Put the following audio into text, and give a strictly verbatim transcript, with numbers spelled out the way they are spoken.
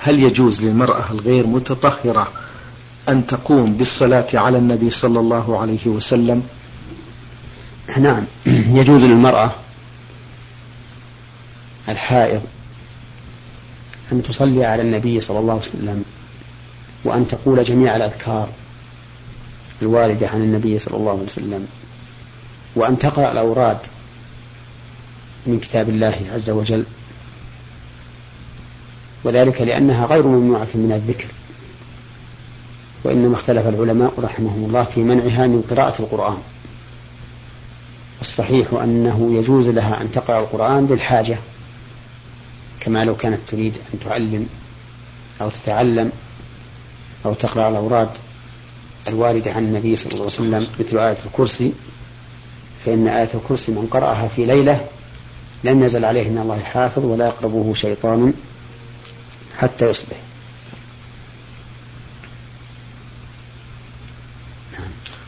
هل يجوز للمرأة الغير متطهرة أن تقوم بالصلاة على النبي صلى الله عليه وسلم؟ نعم، يجوز للمرأة الحائض أن تصلي على النبي صلى الله عليه وسلم، وأن تقول جميع الأذكار الواردة عن النبي صلى الله عليه وسلم، وأن تقرأ الأوراد من كتاب الله عز وجل، وذلك لأنها غير ممنوعة من الذكر. وإنما اختلف العلماء رحمهم الله في منعها من قراءة القرآن. الصحيح أنه يجوز لها أن تقرأ القرآن للحاجة، كما لو كانت تريد أن تعلم أو تتعلم أو تقرأ الأوراد الواردة عن النبي صلى الله عليه وسلم مثل آية الكرسي، فإن آية الكرسي من قرأها في ليلة لم يزل عليه من الله حافظ ولا يقربه شيطان حتى يصبح.